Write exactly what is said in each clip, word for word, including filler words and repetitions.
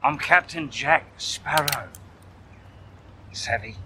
I'm Captain Jack Sparrow. Savvy?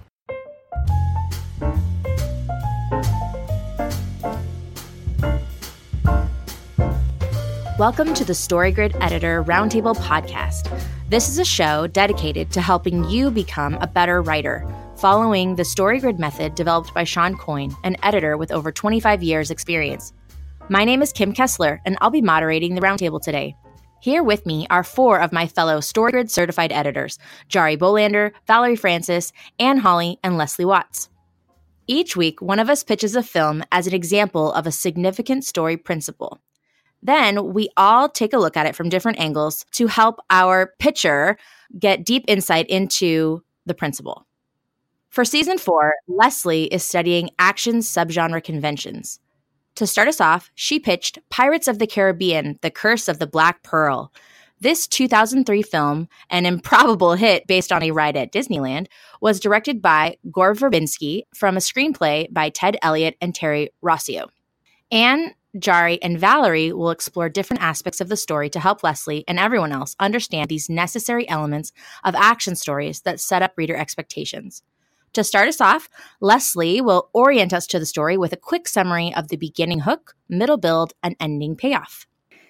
Welcome to the StoryGrid Editor Roundtable Podcast. This is a show dedicated to helping you become a better writer, following the StoryGrid method developed by Sean Coyne, an editor with over twenty-five years experience. My name is Kim Kessler, and I'll be moderating the roundtable today. Here with me are four of my fellow StoryGrid certified editors, Jari Bolander, Valerie Francis, Anne Hawley, and Leslie Watts. Each week, one of us pitches a film as an example of a significant story principle. Then we all take a look at it from different angles to help our pitcher get deep insight into the principle. For season four, Leslie is studying action subgenre conventions. To start us off, she pitched Pirates of the Caribbean, The Curse of the Black Pearl. This two thousand three film, an improbable hit based on a ride at Disneyland, was directed by Gore Verbinski from a screenplay by Ted Elliott and Terry Rossio. Anne, Jari, and Valerie will explore different aspects of the story to help Leslie and everyone else understand these necessary elements of action stories that set up reader expectations. To start us off, Leslie will orient us to the story with a quick summary of the beginning hook, middle build, and ending payoff.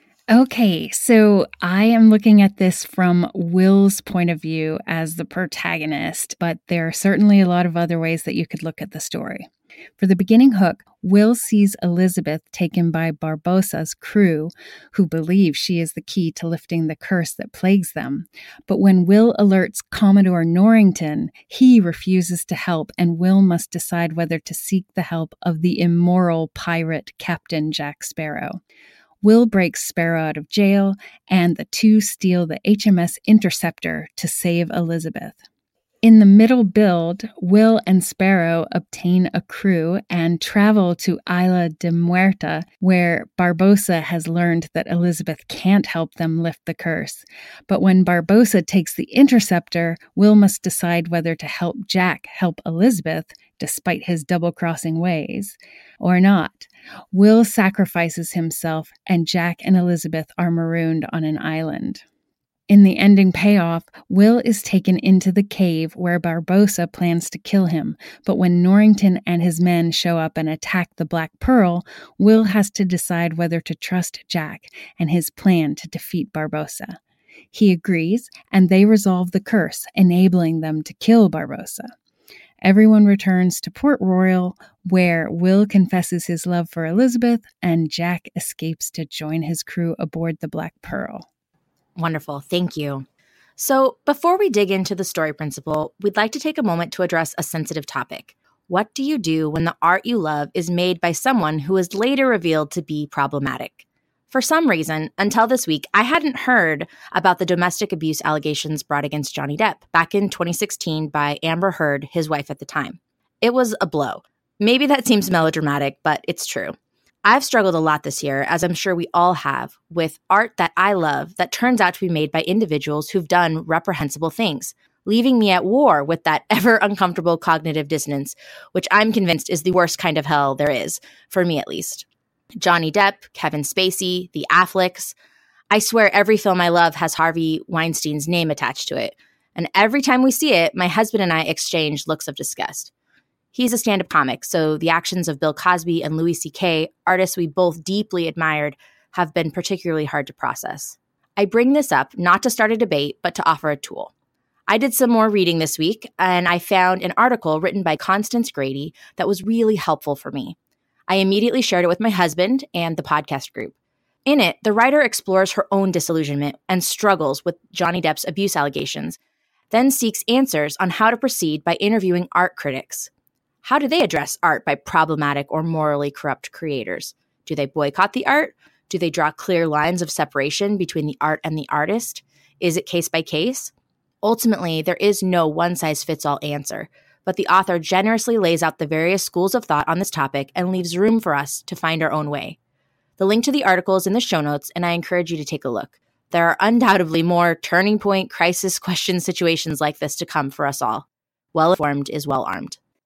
Okay, so I am looking at this from Will's point of view as the protagonist, but there are certainly a lot of other ways that you could look at the story. For the beginning hook, Will sees Elizabeth taken by Barbossa's crew, who believe she is the key to lifting the curse that plagues them. But when Will alerts Commodore Norrington, he refuses to help, and Will must decide whether to seek the help of the immoral pirate Captain Jack Sparrow. Will breaks Sparrow out of jail, and the two steal the H M S Interceptor to save Elizabeth. In the middle build, Will and Sparrow obtain a crew and travel to Isla de Muerta, where Barbossa has learned that Elizabeth can't help them lift the curse. But when Barbossa takes the Interceptor, Will must decide whether to help Jack help Elizabeth, despite his double-crossing ways, or not. Will sacrifices himself, and Jack and Elizabeth are marooned on an island. In the ending payoff, Will is taken into the cave where Barbossa plans to kill him, but when Norrington and his men show up and attack the Black Pearl, Will has to decide whether to trust Jack and his plan to defeat Barbossa. He agrees, and they resolve the curse, enabling them to kill Barbossa. Everyone returns to Port Royal, where Will confesses his love for Elizabeth, and Jack escapes to join his crew aboard the Black Pearl. Wonderful. Thank you. So before we dig into the story principle, we'd like to take a moment to address a sensitive topic. What do you do when the art you love is made by someone who is later revealed to be problematic? For some reason, until this week, I hadn't heard about the domestic abuse allegations brought against Johnny Depp back in twenty sixteen by Amber Heard, his wife at the time. It was a blow. Maybe that seems melodramatic, but it's true. I've struggled a lot this year, as I'm sure we all have, with art that I love that turns out to be made by individuals who've done reprehensible things, leaving me at war with that ever uncomfortable cognitive dissonance, which I'm convinced is the worst kind of hell there is, for me at least. Johnny Depp, Kevin Spacey, the Afflecks. I swear every film I love has Harvey Weinstein's name attached to it. And every time we see it, my husband and I exchange looks of disgust. He's a stand-up comic, so the actions of Bill Cosby and Louis C K, artists we both deeply admired, have been particularly hard to process. I bring this up not to start a debate, but to offer a tool. I did some more reading this week, and I found an article written by Constance Grady that was really helpful for me. I immediately shared it with my husband and the podcast group. In it, the writer explores her own disillusionment and struggles with Johnny Depp's abuse allegations, then seeks answers on how to proceed by interviewing art critics. How do they address art by problematic or morally corrupt creators? Do they boycott the art? Do they draw clear lines of separation between the art and the artist? Is it case by case? Ultimately, there is no one-size-fits-all answer, but the author generously lays out the various schools of thought on this topic and leaves room for us to find our own way. The link to the article is in the show notes, and I encourage you to take a look. There are undoubtedly more turning point, crisis question situations like this to come for us all. Well-informed is well-armed.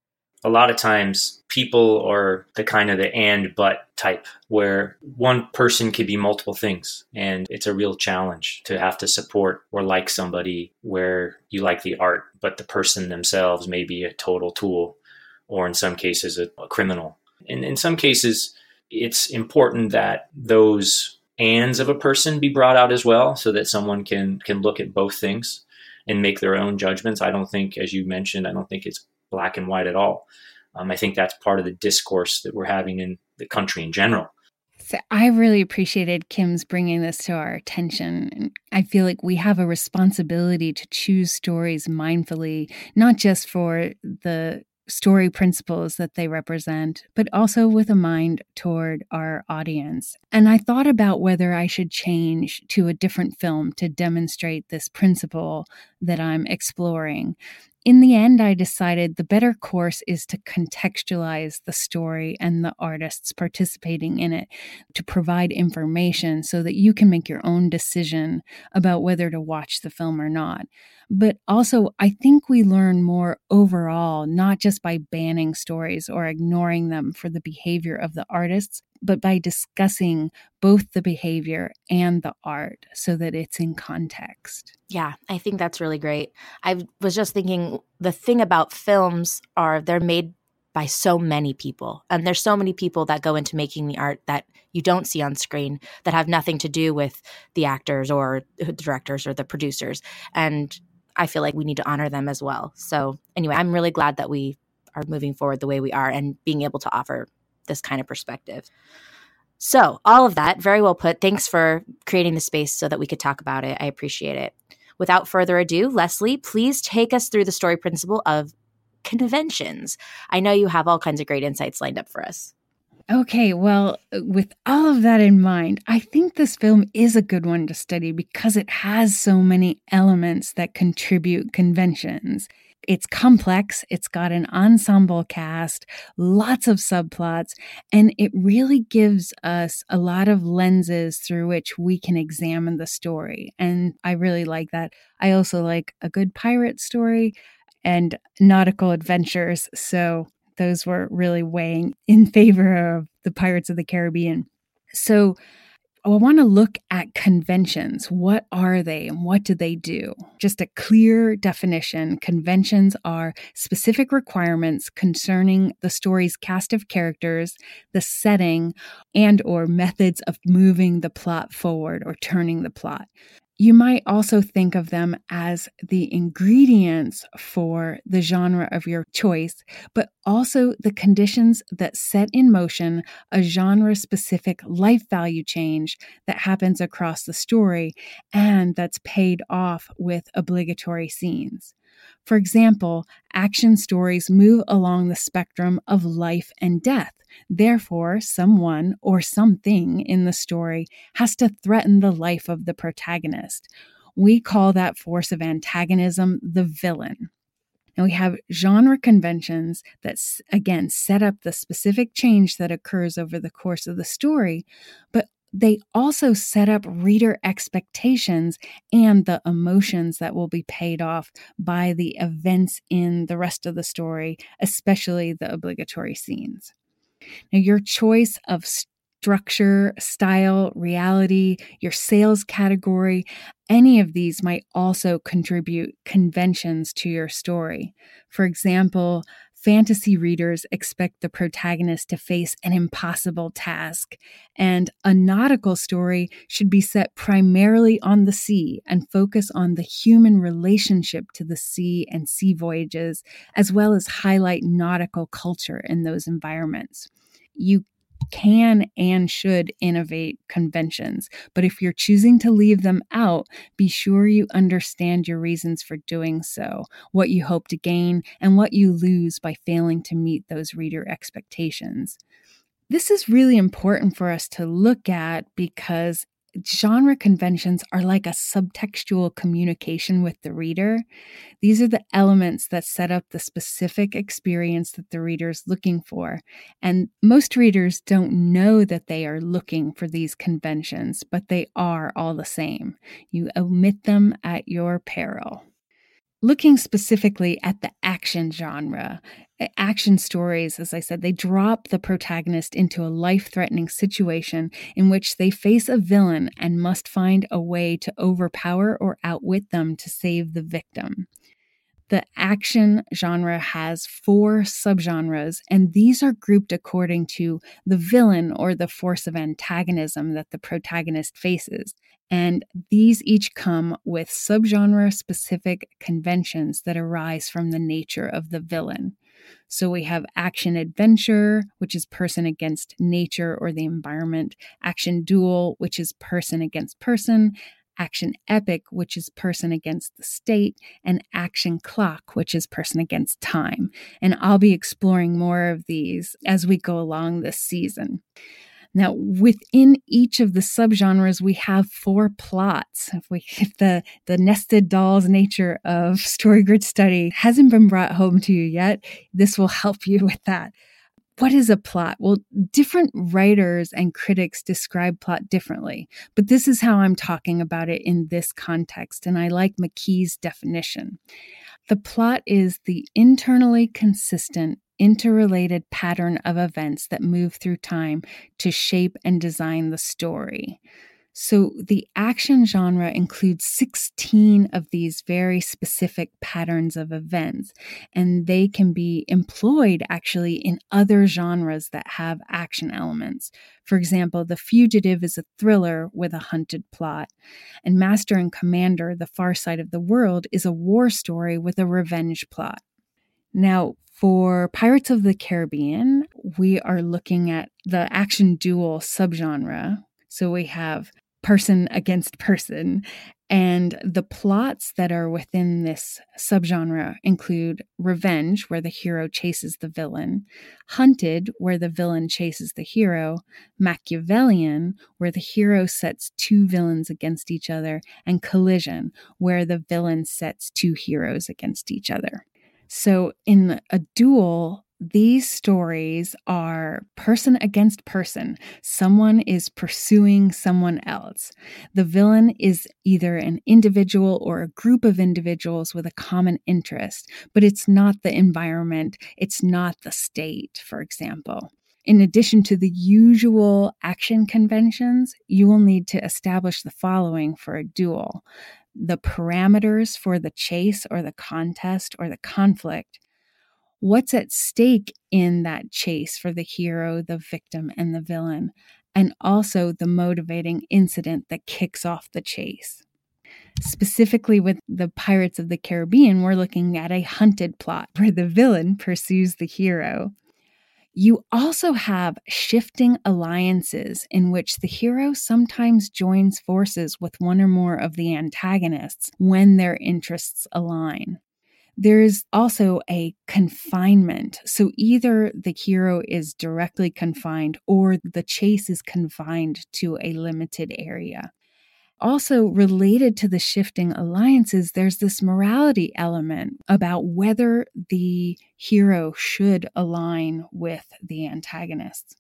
a lot of times people are the kind of the and but type where one person could be multiple things. And it's a real challenge to have to support or like somebody where you like the art, but the person themselves may be a total tool or in some cases a, a criminal. And in some cases, it's important that those ands of a person be brought out as well so that someone can can look at both things and make their own judgments. I don't think, as you mentioned, I don't think it's black and white at all. Um, I think that's part of the discourse that we're having in the country in general. So I really appreciated Kim's bringing this to our attention. And I feel like we have a responsibility to choose stories mindfully, not just for the story principles that they represent, but also with a mind toward our audience. And I thought about whether I should change to a different film to demonstrate this principle that I'm exploring. In the end, I decided the better course is to contextualize the story and the artists participating in it to provide information so that you can make your own decision about whether to watch the film or not. But also, I think we learn more overall, not just by banning stories or ignoring them for the behavior of the artists, but by discussing both the behavior and the art so that it's in context. Yeah, I think that's really great. I was just thinking the thing about films are they're made by so many people. And there's so many people that go into making the art that you don't see on screen that have nothing to do with the actors or the directors or the producers. And I feel like we need to honor them as well. So anyway, I'm really glad that we are moving forward the way we are and being able to offer this kind of perspective. So all of that, very well put. Thanks for creating the space so that we could talk about it. I appreciate it. Without further ado, Leslie, please take us through the story principle of conventions. I know you have all kinds of great insights lined up for us. Okay, well, with all of that in mind, I think this film is a good one to study because it has so many elements that contribute conventions. It's complex, it's got an ensemble cast, lots of subplots, and it really gives us a lot of lenses through which we can examine the story. And I really like that. I also like a good pirate story and nautical adventures, so those were really weighing in favor of the Pirates of the Caribbean. So I want to look at conventions. What are they and what do they do? Just a clear definition. Conventions are specific requirements concerning the story's cast of characters, the setting, and or methods of moving the plot forward or turning the plot. You might also think of them as the ingredients for the genre of your choice, but also the conditions that set in motion a genre-specific life value change that happens across the story and that's paid off with obligatory scenes. For example, action stories move along the spectrum of life and death. Therefore, someone or something in the story has to threaten the life of the protagonist. We call that force of antagonism the villain. And we have genre conventions that, again, set up the specific change that occurs over the course of the story, but they also set up reader expectations and the emotions that will be paid off by the events in the rest of the story, especially the obligatory scenes. Now, your choice of structure, style, reality, your sales category, any of these might also contribute conventions to your story. For example, fantasy readers expect the protagonist to face an impossible task, and a nautical story should be set primarily on the sea and focus on the human relationship to the sea and sea voyages, as well as highlight nautical culture in those environments. You can and should innovate conventions, but if you're choosing to leave them out, be sure you understand your reasons for doing so, what you hope to gain, and what you lose by failing to meet those reader expectations. This is really important for us to look at because genre conventions are like a subtextual communication with the reader. These are the elements that set up the specific experience that the reader is looking for. And most readers don't know that they are looking for these conventions, but they are all the same. You omit them at your peril. looking specifically at the action genre, action stories, as I said, they drop the protagonist into a life-threatening situation in which they face a villain and must find a way to overpower or outwit them to save the victim. The action genre has four subgenres, and these are grouped according to the villain or the force of antagonism that the protagonist faces. And these each come with subgenre-specific conventions that arise from the nature of the villain. So we have action-adventure, which is person against nature or the environment, action-duel, which is person against person, action epic, which is person against the state, and action clock, which is person against time. And I'll be exploring more of these as we go along this season. Now, within each of the subgenres, we have four plots. If, we, if the, the nested dolls nature of StoryGrid study hasn't been brought home to you yet, this will help you with that. What is a plot? Well, different writers and critics describe plot differently, but this is how I'm talking about it in this context, and I like McKee's definition. The plot is the internally consistent, interrelated pattern of events that move through time to shape and design the story. So the action genre includes sixteen of these very specific patterns of events, and they can be employed actually in other genres that have action elements. For example, The Fugitive is a thriller with a hunted plot, and Master and Commander, The Far Side of the World, is a war story with a revenge plot. Now, for Pirates of the Caribbean, we are looking at the action duel subgenre. So we have person against person, and the plots that are within this subgenre include revenge, where the hero chases the villain, hunted, where the villain chases the hero, Machiavellian, where the hero sets two villains against each other, and collision, where the villain sets two heroes against each other. So in a duel, these stories are person against person. Someone is pursuing someone else. The villain is either an individual or a group of individuals with a common interest, but it's not the environment. It's not the state, for example. In addition to the usual action conventions, you will need to establish the following for a duel: the parameters for the chase or the contest or the conflict, what's at stake in that chase for the hero, the victim, and the villain, and also the motivating incident that kicks off the chase. Specifically with the Pirates of the Caribbean, we're looking at a hunted plot where the villain pursues the hero. You also have shifting alliances in which the hero sometimes joins forces with one or more of the antagonists when their interests align. There is also a confinement. So either the hero is directly confined or the chase is confined to a limited area. Also related to the shifting alliances, there's this morality element about whether the hero should align with the antagonists.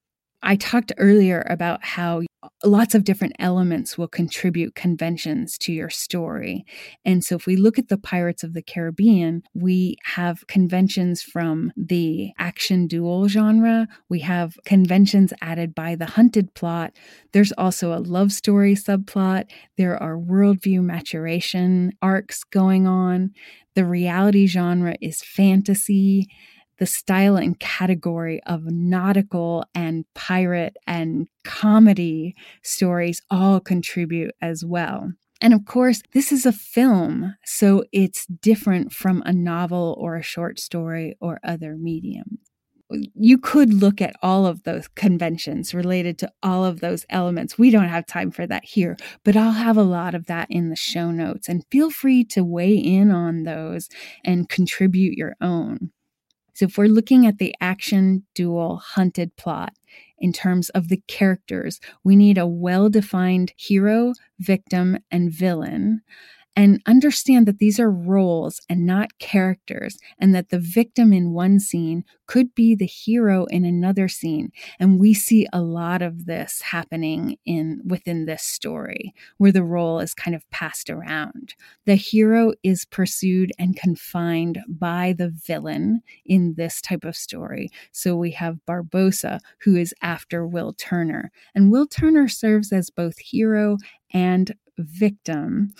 I talked earlier about how lots of different elements will contribute conventions to your story. And so if we look at the Pirates of the Caribbean, we have conventions from the action duel genre. We have conventions added by the hunted plot. There's also a love story subplot. There are worldview maturation arcs going on. The reality genre is fantasy. The style and category of nautical and pirate and comedy stories all contribute as well. And of course, this is a film, so it's different from a novel or a short story or other medium. You could look at all of those conventions related to all of those elements. We don't have time for that here, but I'll have a lot of that in the show notes, and feel free to weigh in on those and contribute your own. So if we're looking at the action duel hunted plot in terms of the characters, we need a well-defined hero, victim, and villain. and understand that these are roles and not characters, and that the victim in one scene could be the hero in another scene. And we see a lot of this happening in within this story, where the role is kind of passed around. The hero is pursued and confined by the villain in this type of story. So we have Barbossa, who is after Will Turner. And Will Turner serves as both hero and victim.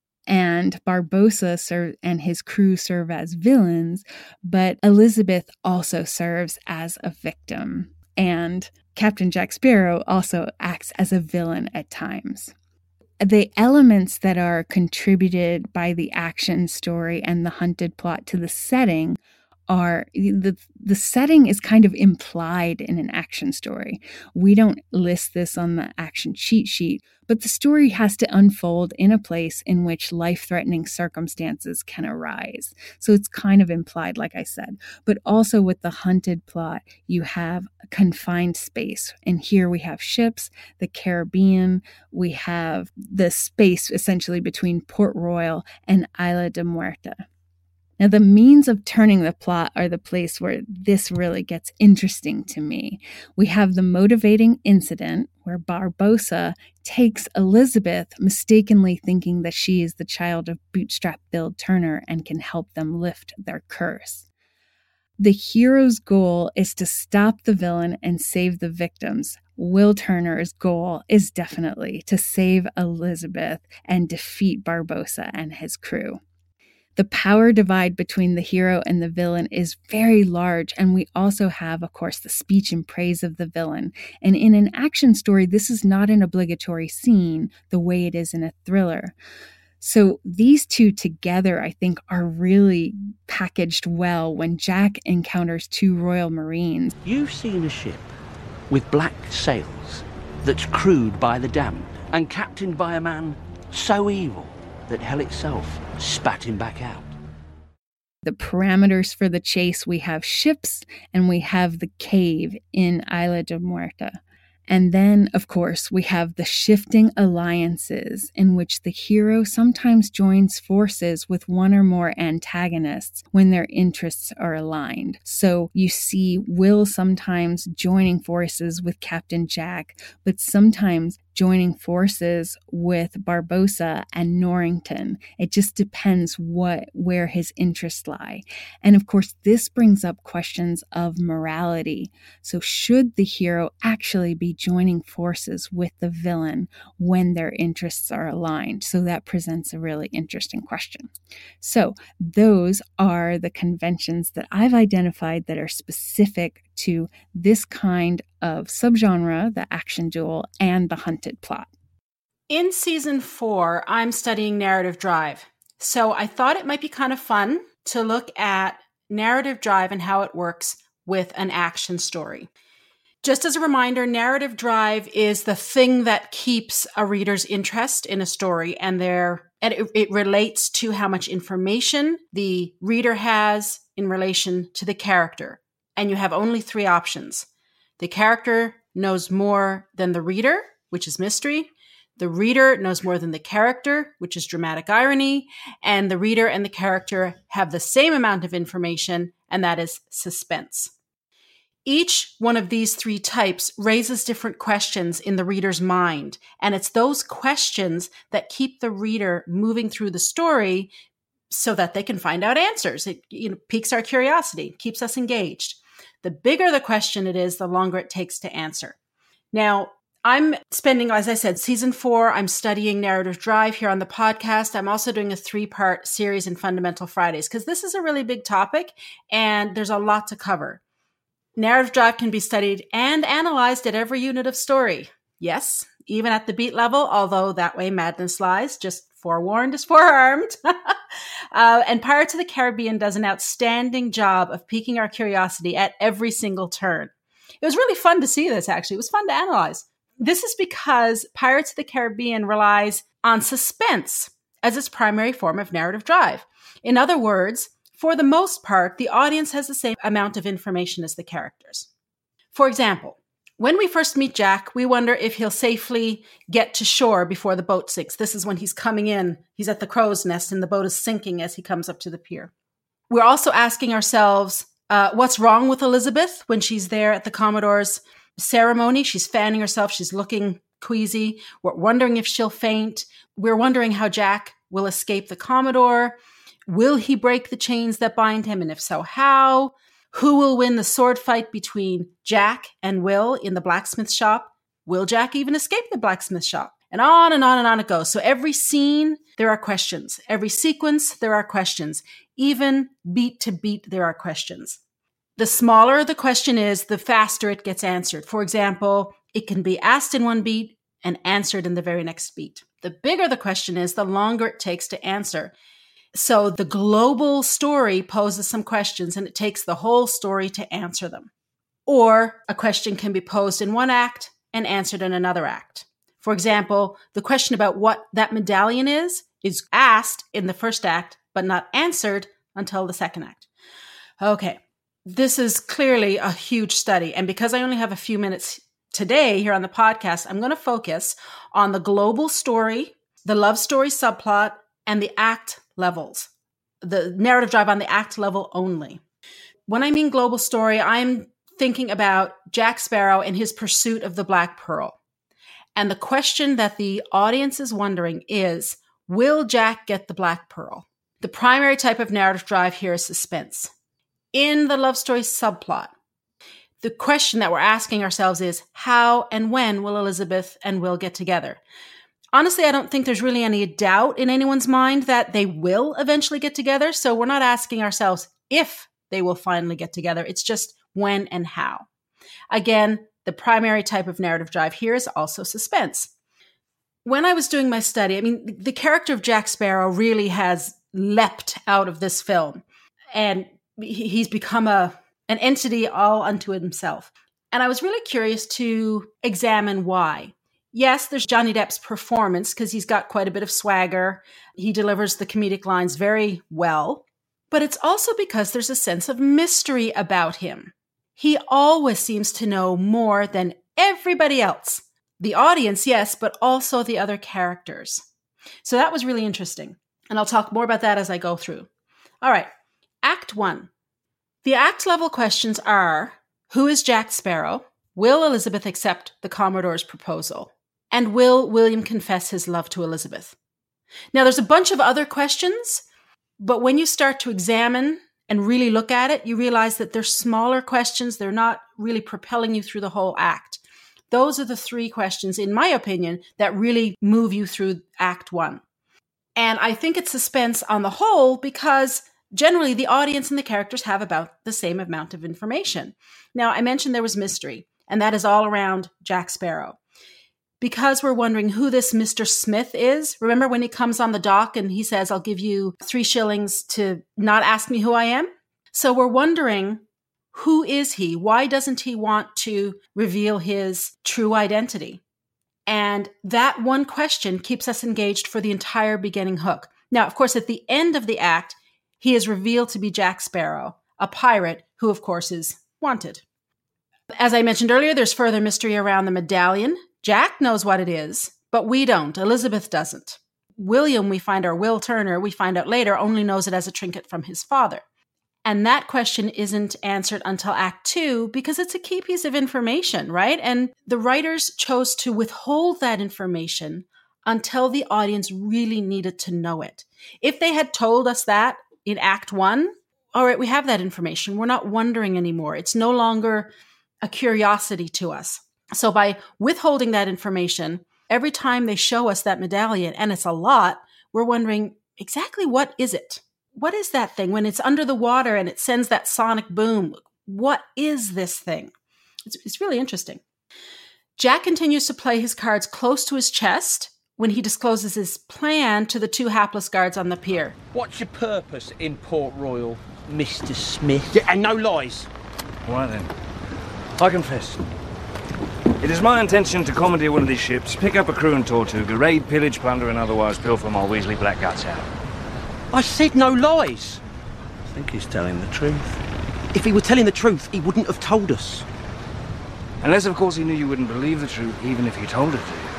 And Barbossa serve, and his crew serve as villains, but Elizabeth also serves as a victim. And Captain Jack Sparrow also acts as a villain at times. The elements that are contributed by the action story and the hunted plot to the setting are the the setting is kind of implied in an action story. We don't list this on the action cheat sheet, but the story has to unfold in a place in which life-threatening circumstances can arise. So it's kind of implied, like I said. But also with the hunted plot, you have a confined space. And here we have ships, the Caribbean, we have the space essentially between Port Royal and Isla de Muerta. Now, the means of turning the plot are the place where this really gets interesting to me. We have the motivating incident where Barbossa takes Elizabeth, mistakenly thinking that she is the child of Bootstrap Bill Turner and can help them lift their curse. The hero's goal is to stop the villain and save the victims. Will Turner's goal is definitely to save Elizabeth and defeat Barbossa and his crew. The power divide between the hero and the villain is very large, and we also have, of course, the speech and praise of the villain. And in an action story, this is not an obligatory scene the way it is in a thriller. So these two together, I think, are really packaged well when Jack encounters two Royal Marines. You've seen a ship with black sails that's crewed by the damned and captained by a man so evil that hell itself spat him back out. The parameters for the chase, we have ships and we have the cave in Isla de Muerta. And then, of course, we have the shifting alliances in which the hero sometimes joins forces with one or more antagonists when their interests are aligned. So you see Will sometimes joining forces with Captain Jack, but sometimes joining forces with Barbossa and Norrington. It just depends what where his interests lie. And of course, this brings up questions of morality. So should the hero actually be joining forces with the villain when their interests are aligned? So that presents a really interesting question. So those are the conventions that I've identified that are specific to this kind of subgenre, the action duel, and the hunted plot. In season four, I'm studying narrative drive. So I thought it might be kind of fun to look at narrative drive and how it works with an action story. Just as a reminder, narrative drive is the thing that keeps a reader's interest in a story, and there and it, it relates to how much information the reader has in relation to the character. And you have only three options. The character knows more than the reader, which is mystery. The reader knows more than the character, which is dramatic irony. And the reader and the character have the same amount of information, and that is suspense. Each one of these three types raises different questions in the reader's mind. And it's those questions that keep the reader moving through the story so that they can find out answers. It, you know, piques our curiosity, keeps us engaged. The bigger the question it is, the longer it takes to answer. Now, I'm spending, as I said, season four, I'm studying narrative drive here on the podcast. I'm also doing a three-part series in Fundamental Fridays because this is a really big topic and there's a lot to cover. Narrative drive can be studied and analyzed at every unit of story. Yes, even at the beat level, although that way madness lies, just forewarned is forearmed. uh, and Pirates of the Caribbean does an outstanding job of piquing our curiosity at every single turn. It was really fun to see this, actually. It was fun to analyze. This is because Pirates of the Caribbean relies on suspense as its primary form of narrative drive. In other words, for the most part, the audience has the same amount of information as the characters. For example, When we first meet Jack, we wonder if he'll safely get to shore before the boat sinks. This is when he's coming in. He's at the crow's nest and the boat is sinking as he comes up to the pier. We're also asking ourselves, uh, what's wrong with Elizabeth when she's there at the Commodore's ceremony? She's fanning herself. She's looking queasy. We're wondering if she'll faint. We're wondering how Jack will escape the Commodore. Will he break the chains that bind him? And if so, how? Who will win the sword fight between Jack and Will in the blacksmith shop? Will Jack even escape the blacksmith shop? And on and on and on it goes. So every scene, there are questions. Every sequence, there are questions. Even beat to beat, there are questions. The smaller the question is, the faster it gets answered. For example, it can be asked in one beat and answered in the very next beat. The bigger the question is, the longer it takes to answer. So the global story poses some questions and it takes the whole story to answer them. Or a question can be posed in one act and answered in another act. For example, the question about what that medallion is, is asked in the first act, but not answered until the second act. Okay, this is clearly a huge study. And because I only have a few minutes today here on the podcast, I'm going to focus on the global story, the love story subplot, and the act levels, the narrative drive on the act level only. When I mean global story, I'm thinking about Jack Sparrow and his pursuit of the Black Pearl. And the question that the audience is wondering is, will Jack get the Black Pearl? The primary type of narrative drive here is suspense. In the love story subplot, the question that we're asking ourselves is, how and when will Elizabeth and Will get together? Honestly, I don't think there's really any doubt in anyone's mind that they will eventually get together. So we're not asking ourselves if they will finally get together. It's just when and how. Again, the primary type of narrative drive here is also suspense. When I was doing my study, I mean, the character of Jack Sparrow really has leapt out of this film. And he's become a an entity all unto himself. And I was really curious to examine why. Yes, there's Johnny Depp's performance because he's got quite a bit of swagger. He delivers the comedic lines very well. But it's also because there's a sense of mystery about him. He always seems to know more than everybody else. The audience, yes, but also the other characters. So that was really interesting. And I'll talk more about that as I go through. All right, Act One. The act level questions are, who is Jack Sparrow? Will Elizabeth accept the Commodore's proposal? And will William confess his love to Elizabeth? Now, there's a bunch of other questions, but when you start to examine and really look at it, you realize that they're smaller questions. They're not really propelling you through the whole act. Those are the three questions, in my opinion, that really move you through Act One. And I think it's suspense on the whole because generally the audience and the characters have about the same amount of information. Now, I mentioned there was mystery, and that is all around Jack Sparrow. Because we're wondering who this Mister Smith is. Remember when he comes on the dock and he says, I'll give you three shillings to not ask me who I am? So we're wondering, who is he? Why doesn't he want to reveal his true identity? And that one question keeps us engaged for the entire beginning hook. Now, of course, at the end of the act, he is revealed to be Jack Sparrow, a pirate who, of course, is wanted. As I mentioned earlier, there's further mystery around the medallion. Jack knows what it is, but we don't. Elizabeth doesn't. William, we find our Will Turner, we find out later, only knows it as a trinket from his father. And that question isn't answered until Act Two because it's a key piece of information, right? And the writers chose to withhold that information until the audience really needed to know it. If they had told us that in Act One, all right, we have that information. We're not wondering anymore. It's no longer a curiosity to us. So by withholding that information, every time they show us that medallion, and it's a lot, we're wondering exactly what is it? What is that thing when it's under the water and it sends that sonic boom? What is this thing? It's, it's really interesting. Jack continues to play his cards close to his chest when he discloses his plan to the two hapless guards on the pier. What's your purpose in Port Royal, Mister Smith? Yeah, and no lies. All right then. I confess. It is my intention to commandeer one of these ships, pick up a crew and Tortuga, raid, pillage, plunder, and otherwise pilfer my Weasley black guts out. I said no lies. I think he's telling the truth. If he were telling the truth, he wouldn't have told us. Unless, of course, he knew you wouldn't believe the truth, even if he told it to you.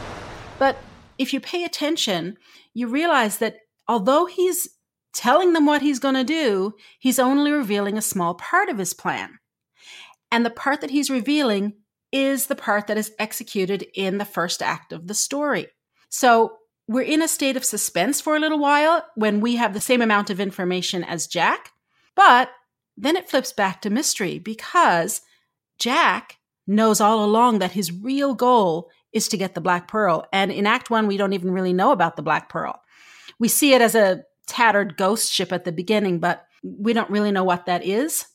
But if you pay attention, you realize that although he's telling them what he's going to do, he's only revealing a small part of his plan. And the part that he's revealing is the part that is executed in the first act of the story. So we're in a state of suspense for a little while when we have the same amount of information as Jack, but then it flips back to mystery because Jack knows all along that his real goal is to get the Black Pearl. And in Act One, we don't even really know about the Black Pearl. We see it as a tattered ghost ship at the beginning, but we don't really know what that is.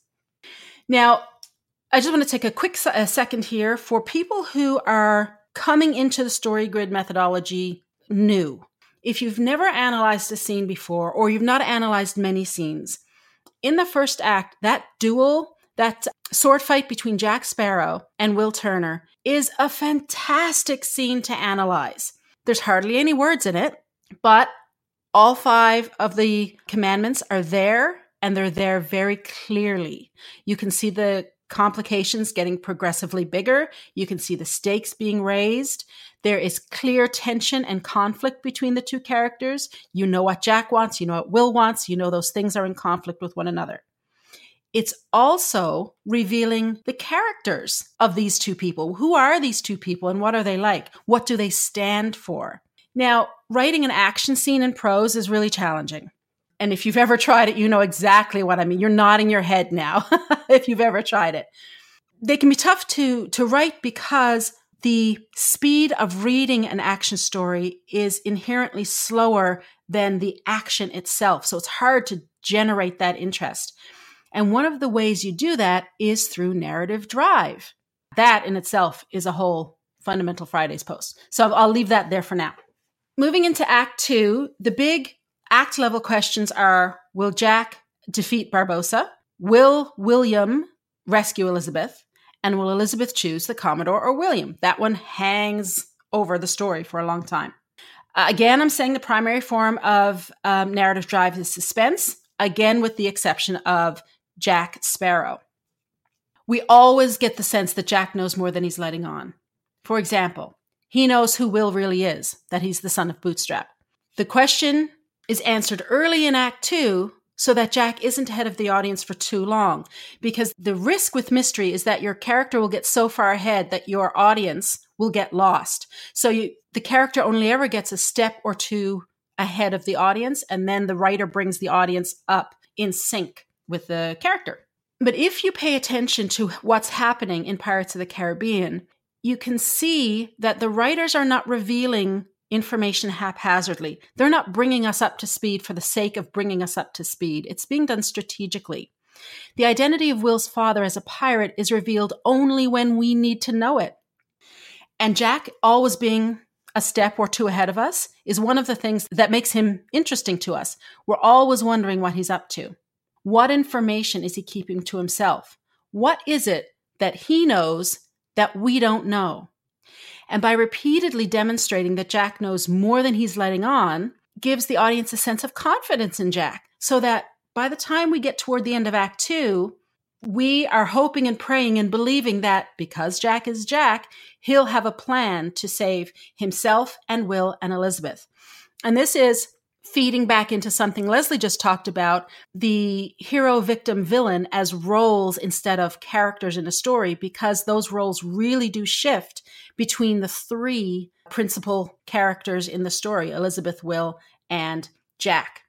Now, I just want to take a quick a second here for people who are coming into the story grid methodology new. If you've never analyzed a scene before, or you've not analyzed many scenes, in the first act, that duel, that sword fight between Jack Sparrow and Will Turner is a fantastic scene to analyze. There's hardly any words in it, but all five of the commandments are there, and they're there very clearly. You can see the complications getting progressively bigger. You can see the stakes being raised. There is clear tension and conflict between the two characters. You know what Jack wants. You know what Will wants. You know those things are in conflict with one another. It's also revealing the characters of these two people. Who are these two people and what are they like? What do they stand for? Now, writing an action scene in prose is really challenging. And if you've ever tried it, you know exactly what I mean. You're nodding your head now if you've ever tried it. They can be tough to, to write because the speed of reading an action story is inherently slower than the action itself. So it's hard to generate that interest. And one of the ways you do that is through narrative drive. That in itself is a whole Fundamental Fridays post. So I'll leave that there for now. Moving into Act Two, the big act level questions are, will Jack defeat Barbossa? Will William rescue Elizabeth? And will Elizabeth choose the Commodore or William? That one hangs over the story for a long time. Uh, again, I'm saying the primary form of um, narrative drive is suspense, again with the exception of Jack Sparrow. We always get the sense that Jack knows more than he's letting on. For example, he knows who Will really is, that he's the son of Bootstrap. The question is answered early in Act Two so that Jack isn't ahead of the audience for too long. Because the risk with mystery is that your character will get so far ahead that your audience will get lost. So you, the character only ever gets a step or two ahead of the audience, and then the writer brings the audience up in sync with the character. But if you pay attention to what's happening in Pirates of the Caribbean, you can see that the writers are not revealing information haphazardly. They're not bringing us up to speed for the sake of bringing us up to speed. It's being done strategically. The identity of Will's father as a pirate is revealed only when we need to know it. And Jack always being a step or two ahead of us is one of the things that makes him interesting to us. We're always wondering what he's up to. What information is he keeping to himself? What is it that he knows that we don't know? And by repeatedly demonstrating that Jack knows more than he's letting on, gives the audience a sense of confidence in Jack, so that by the time we get toward the end of Act Two, we are hoping and praying and believing that because Jack is Jack, he'll have a plan to save himself and Will and Elizabeth. And this is feeding back into something Leslie just talked about, the hero, victim, villain as roles instead of characters in a story, because those roles really do shift between the three principal characters in the story, Elizabeth, Will, and Jack.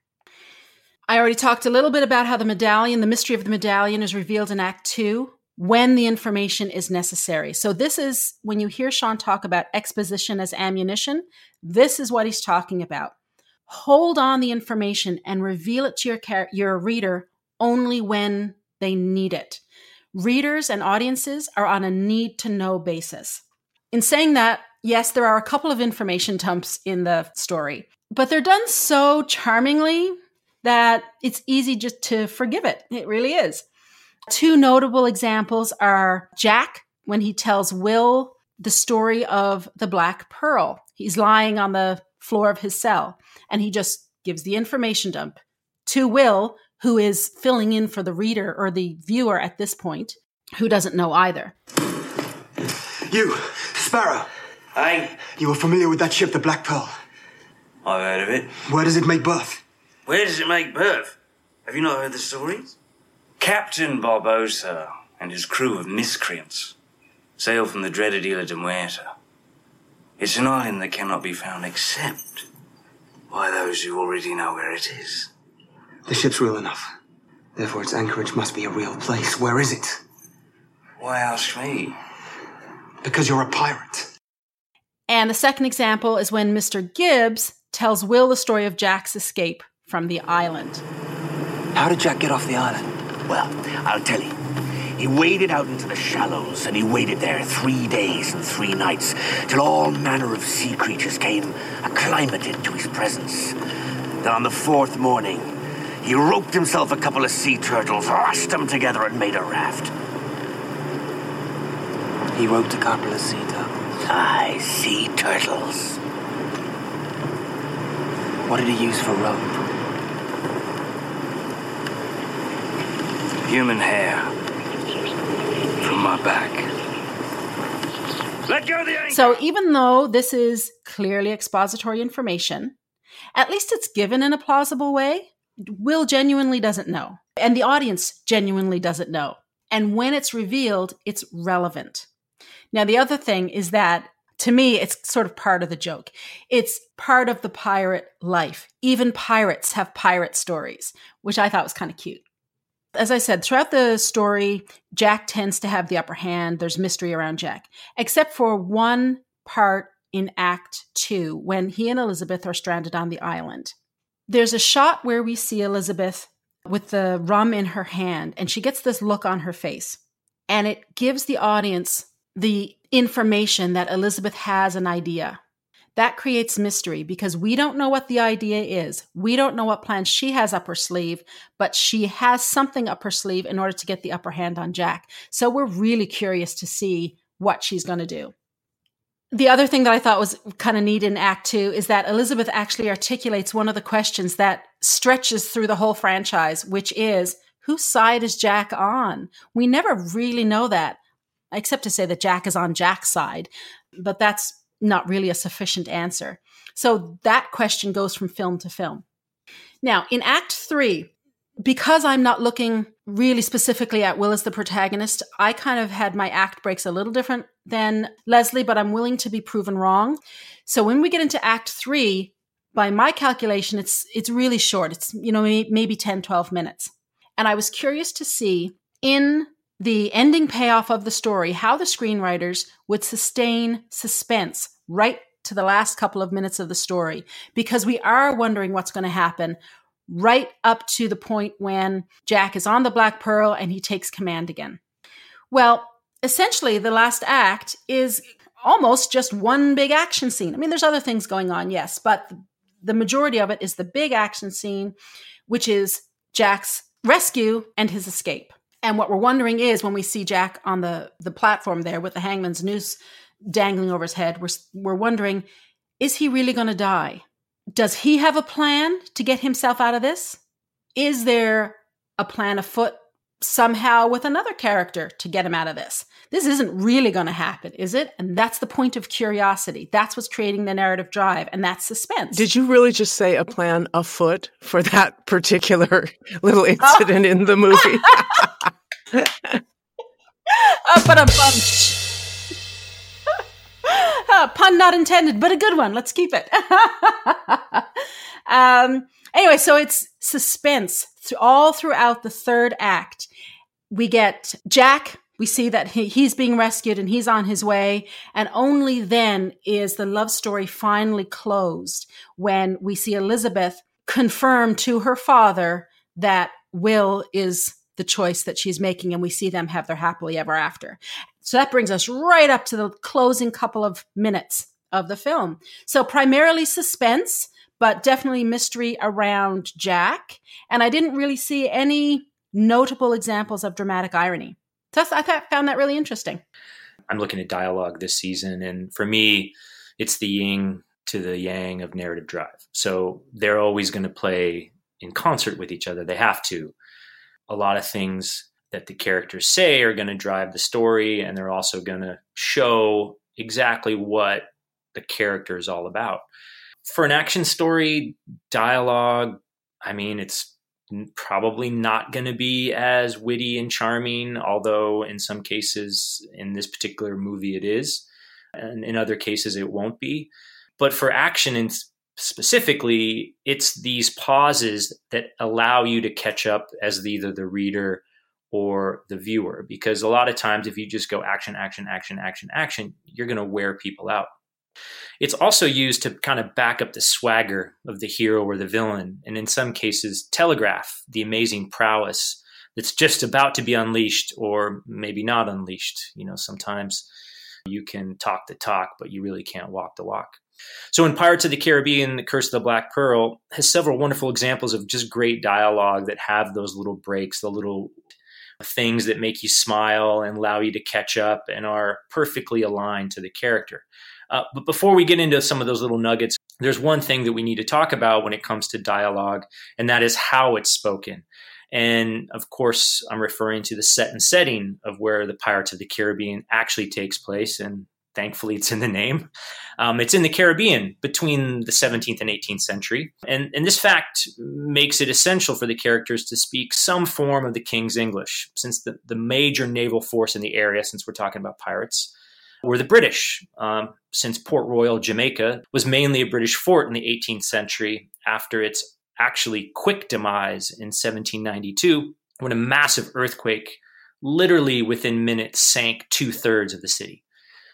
I already talked a little bit about how the medallion, the mystery of the medallion is revealed in Act Two when the information is necessary. So this is, when you hear Sean talk about exposition as ammunition, this is what he's talking about. Hold on the information and reveal it to your car- your reader only when they need it. Readers and audiences are on a need-to-know basis. In saying that, yes, there are a couple of information dumps in the story, but they're done so charmingly that it's easy just to forgive it. It really is. Two notable examples are Jack, when he tells Will the story of the Black Pearl. He's lying on the floor of his cell, and he just gives the information dump to Will, who is filling in for the reader or the viewer at this point, who doesn't know either. You, Sparrow. Aye. You were familiar with that ship, the Black Pearl. I've heard of it. Where does it make berth? Where does it make berth? Have you not heard the stories? Captain Barbosa and his crew of miscreants sail from the dreaded Isla de Muerta. It's an island that cannot be found except by those who already know where it is. The ship's real enough. Therefore, its anchorage must be a real place. Where is it? Why ask me? Because you're a pirate. And the second example is when Mister Gibbs tells Will the story of Jack's escape from the island. How did Jack get off the island? Well, I'll tell you. He waded out into the shallows, and he waited there three days and three nights, till all manner of sea creatures came acclimated to his presence. Then on the fourth morning, he roped himself a couple of sea turtles, lashed them together, and made a raft. He roped a couple of sea turtles? Aye, sea turtles. What did he use for rope? Human hair from my back. Let go of the anchor! So even though this is clearly expository information, at least it's given in a plausible way. Will genuinely doesn't know. And the audience genuinely doesn't know. And when it's revealed, it's relevant. Now, the other thing is that, to me, it's sort of part of the joke. It's part of the pirate life. Even pirates have pirate stories, which I thought was kind of cute. As I said, throughout the story, Jack tends to have the upper hand. There's mystery around Jack, except for one part in Act Two, when he and Elizabeth are stranded on the island. There's a shot where we see Elizabeth with the rum in her hand, and she gets this look on her face. And it gives the audience the information that Elizabeth has an idea. That creates mystery because we don't know what the idea is. We don't know what plan she has up her sleeve, but she has something up her sleeve in order to get the upper hand on Jack. So we're really curious to see what she's going to do. The other thing that I thought was kind of neat in Act Two is that Elizabeth actually articulates one of the questions that stretches through the whole franchise, which is, whose side is Jack on? We never really know that, except to say that Jack is on Jack's side, but that's not really a sufficient answer. So that question goes from film to film. Now, in Act Three, because I'm not looking really specifically at Will as the protagonist, I kind of had my act breaks a little different than Leslie, but I'm willing to be proven wrong. So when we get into Act Three, by my calculation, it's it's really short. It's, you know, maybe ten, twelve minutes. And I was curious to see in the ending payoff of the story, how the screenwriters would sustain suspense right to the last couple of minutes of the story, because we are wondering what's going to happen right up to the point when Jack is on the Black Pearl and he takes command again. Well, essentially, the last act is almost just one big action scene. I mean, there's other things going on, yes, but the majority of it is the big action scene, which is Jack's rescue and his escape. And what we're wondering is, when we see Jack on the, the platform there with the hangman's noose dangling over his head, we're, we're wondering, is he really going to die? Does he have a plan to get himself out of this? Is there a plan afoot somehow with another character to get him out of this? This isn't really going to happen, is it? And that's the point of curiosity. That's what's creating the narrative drive, and that's suspense. Did you really just say a plan afoot for that particular little incident oh. in the movie? uh, but a bunch. uh, pun not intended, but a good one. Let's keep it. um, anyway, so it's suspense th- all throughout the third act. We get Jack. We see that he, he's being rescued and he's on his way. And only then is the love story finally closed, when we see Elizabeth confirm to her father that Will is the choice that she's making, and we see them have their happily ever after. So that brings us right up to the closing couple of minutes of the film. So primarily suspense, but definitely mystery around Jack. And I didn't really see any notable examples of dramatic irony. So I thought, found that really interesting. I'm looking at dialogue this season, and for me, it's the yin to the yang of narrative drive. So they're always going to play in concert with each other. They have to. A lot of things that the characters say are going to drive the story, and they're also going to show exactly what the character is all about. For an action story, dialogue, I mean, it's probably not going to be as witty and charming, although in some cases in this particular movie it is, and in other cases it won't be. But for action in specifically, it's these pauses that allow you to catch up as either the reader or the viewer, because a lot of times if you just go action, action, action, action, action, you're going to wear people out. It's also used to kind of back up the swagger of the hero or the villain, and in some cases telegraph the amazing prowess that's just about to be unleashed or maybe not unleashed. You know, sometimes you can talk the talk, but you really can't walk the walk. So in Pirates of the Caribbean, The Curse of the Black Pearl has several wonderful examples of just great dialogue that have those little breaks, the little things that make you smile and allow you to catch up and are perfectly aligned to the character. Uh, but before we get into some of those little nuggets, there's one thing that we need to talk about when it comes to dialogue, and that is how it's spoken. And of course, I'm referring to the set and setting of where the Pirates of the Caribbean actually takes place. And thankfully, it's in the name. Um, it's in the Caribbean between the seventeenth and eighteenth century. And, and this fact makes it essential for the characters to speak some form of the King's English, since the, the major naval force in the area, since we're talking about pirates, were the British, um, since Port Royal, Jamaica, was mainly a British fort in the eighteenth century after its actually quick demise in seventeen ninety-two, when a massive earthquake literally within minutes sank two-thirds of the city.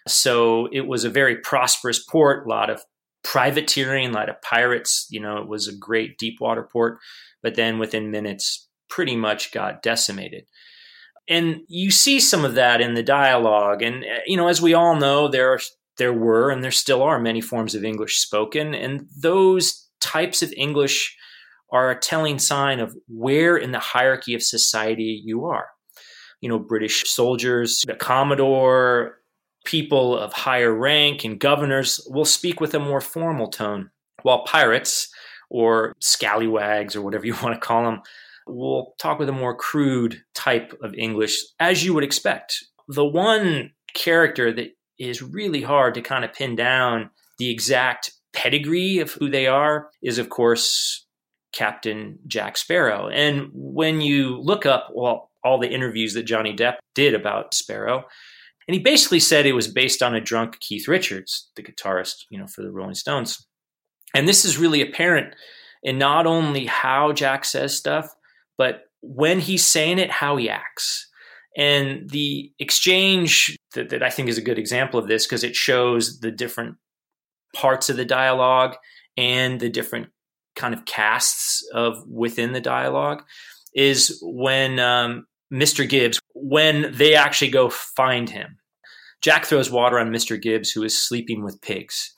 So it was a very prosperous port, a lot of privateering, a lot of pirates. You know, it was a great deep water port, but then within minutes pretty much got decimated. And you see some of that in the dialogue. And, you know, as we all know, there are, there were and there still are many forms of English spoken. And those types of English are a telling sign of where in the hierarchy of society you are. You know, British soldiers, the Commodore, people of higher rank and governors will speak with a more formal tone, while pirates or scallywags or whatever you want to call them will talk with a more crude type of English, as you would expect. The one character that is really hard to kind of pin down the exact pedigree of who they are is, of course, Captain Jack Sparrow. And when you look up well, all the interviews that Johnny Depp did about Sparrow, and he basically said it was based on a drunk Keith Richards, the guitarist, you know, for the Rolling Stones. And this is really apparent in not only how Jack says stuff, but when he's saying it, how he acts. And the exchange that, that I think is a good example of this, because it shows the different parts of the dialogue and the different kind of casts of within the dialogue, is when um, Mister Gibbs, when they actually go find him. Jack throws water on Mister Gibbs, who is sleeping with pigs.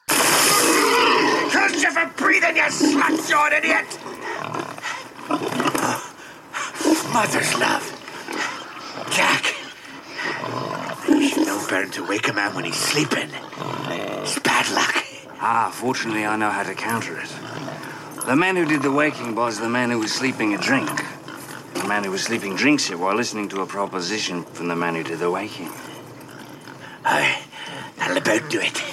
Curse you for breathing, you slut, you idiot! Mother's love. Jack. There's no better to wake a man when he's sleeping. It's bad luck. Ah, fortunately I know how to counter it. The man who did the waking was the man who was sleeping a drink. The man who was sleeping drinks it while listening to a proposition from the man who did the waking. Aye, that'll about do it.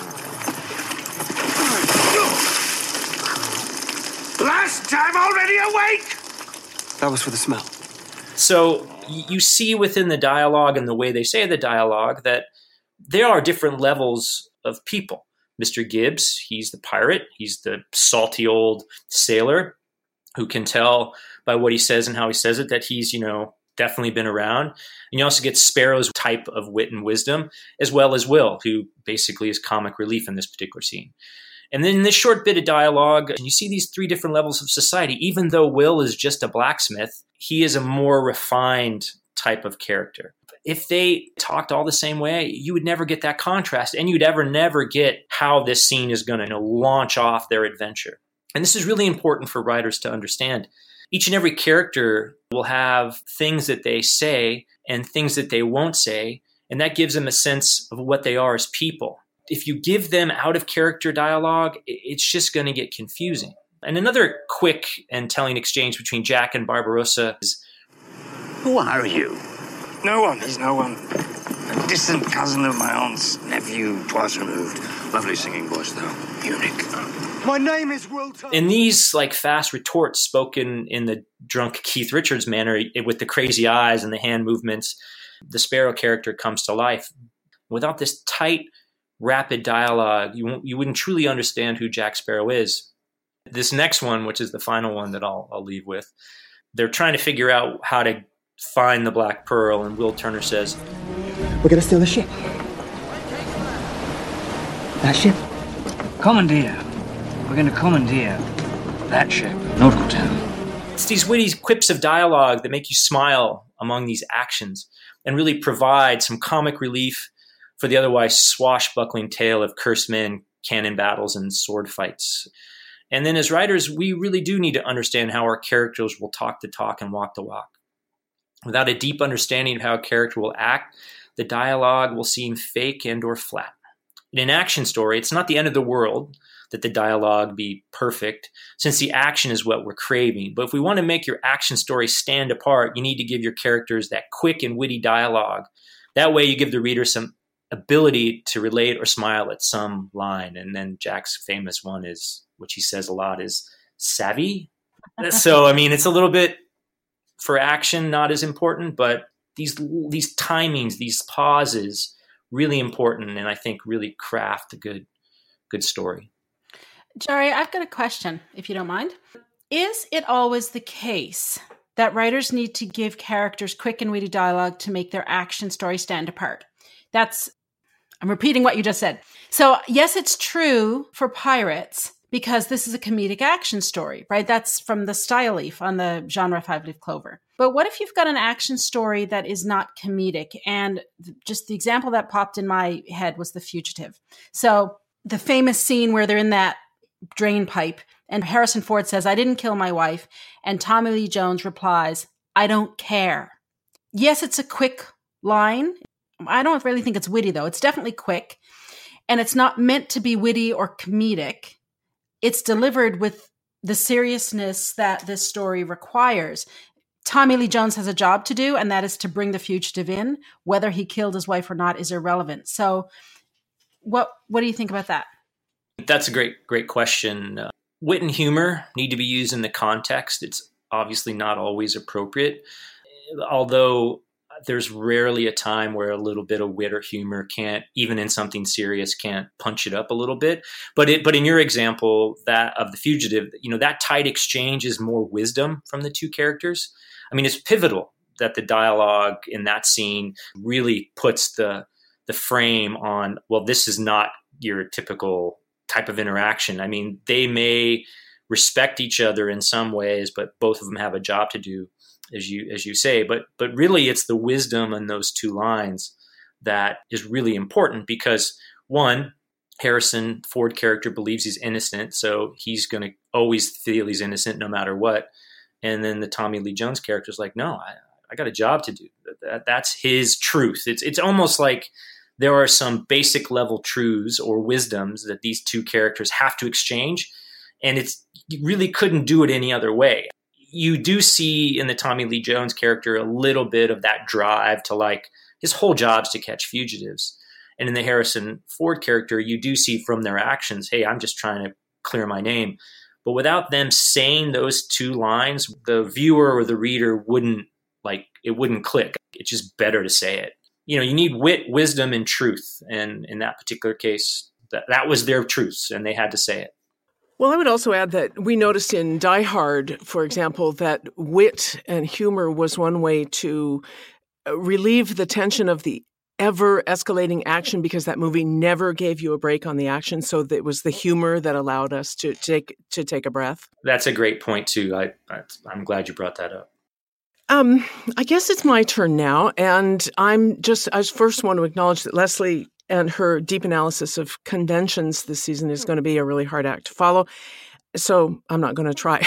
Last time already awake! That was for the smell. So you see within the dialogue and the way they say the dialogue that there are different levels of people. Mister Gibbs, he's the pirate. He's the salty old sailor who can tell by what he says and how he says it that he's, you know, definitely been around. And you also get Sparrow's type of wit and wisdom, as well as Will, who basically is comic relief in this particular scene. And then in this short bit of dialogue, you see these three different levels of society. Even though Will is just a blacksmith, he is a more refined type of character. If they talked all the same way, you would never get that contrast, and you'd ever never get how this scene is going to, you know, launch off their adventure. And this is really important for writers to understand. Each and every character will have things that they say and things that they won't say, and that gives them a sense of what they are as people. If you give them out-of-character dialogue, it's just going to get confusing. And another quick and telling exchange between Jack and Barbarossa is, Who are you? No one. He's no one. A distant cousin of my aunt's nephew, twice removed. Lovely singing voice, though. Unique. My name is Will Turner. In these like fast retorts spoken in the drunk Keith Richards manner, it, with the crazy eyes and the hand movements, the Sparrow character comes to life. Without this tight, rapid dialogue, you won't, you wouldn't truly understand who Jack Sparrow is. This next one, which is the final one that I'll, I'll leave with, they're trying to figure out how to find the Black Pearl, and Will Turner says, We're gonna steal the ship. That ship? Commandeer. We're going to commandeer that ship, Nautical Town. It's these witty quips of dialogue that make you smile among these actions and really provide some comic relief for the otherwise swashbuckling tale of cursed men, cannon battles, and sword fights. And then as writers, we really do need to understand how our characters will talk the talk and walk the walk. Without a deep understanding of how a character will act, the dialogue will seem fake and or flat. In an action story, it's not the end of the world that the dialogue be perfect, since the action is what we're craving. But if we want to make your action story stand apart, you need to give your characters that quick and witty dialogue. That way you give the reader some ability to relate or smile at some line. And then Jack's famous one is, which he says a lot, is savvy. So, I mean, it's a little bit for action, not as important, but these these timings, these pauses, really important, and I think really craft a good good story. Jerry, I've got a question, if you don't mind. Is it always the case that writers need to give characters quick and witty dialogue to make their action story stand apart? That's, I'm repeating what you just said. So yes, it's true for Pirates, because this is a comedic action story, right? That's from the style leaf on the genre Five Leaf Clover. But what if you've got an action story that is not comedic? And just the example that popped in my head was The Fugitive. So the famous scene where they're in that drain pipe and Harrison Ford says, I didn't kill my wife. And Tommy Lee Jones replies, I don't care. Yes, it's a quick line. I don't really think it's witty, though. It's definitely quick. And it's not meant to be witty or comedic. It's delivered with the seriousness that this story requires. Tommy Lee Jones has a job to do, and that is to bring the fugitive in. Whether he killed his wife or not is irrelevant. So what what do you think about that? That's a great, great question. Uh, wit and humor need to be used in the context. It's obviously not always appropriate, although there's rarely a time where a little bit of wit or humor can't, even in something serious, can't punch it up a little bit. But it, but in your example, that of The Fugitive, you know, that tight exchange is more wisdom from the two characters. I mean, it's pivotal that the dialogue in that scene really puts the the frame on, well, this is not your typical type of interaction. I mean, they may respect each other in some ways, but both of them have a job to do, as you as you say. But but really, it's the wisdom in those two lines that is really important, because one, Harrison Ford character believes he's innocent, so he's going to always feel he's innocent no matter what. And then the Tommy Lee Jones character is like, no, I, I got a job to do. That, that's his truth. It's it's almost like there are some basic level truths or wisdoms that these two characters have to exchange, and it's you really couldn't do it any other way. You do see in the Tommy Lee Jones character a little bit of that drive to, like, his whole job's to catch fugitives. And in the Harrison Ford character, you do see from their actions, hey, I'm just trying to clear my name. But without them saying those two lines, the viewer or the reader wouldn't, like, it wouldn't click. It's just better to say it. You know, you need wit, wisdom, and truth. And in that particular case, that, that was their truths, and they had to say it. Well, I would also add that we noticed in Die Hard, for example, that wit and humor was one way to relieve the tension of the ever-escalating action, because that movie never gave you a break on the action. So it was the humor that allowed us to take to take a breath. That's a great point, too. I, I, I'm glad you brought that up. Um, I guess it's my turn now. And I'm just, I first want to acknowledge that Leslie and her deep analysis of conventions this season is going to be a really hard act to follow. So I'm not going to try.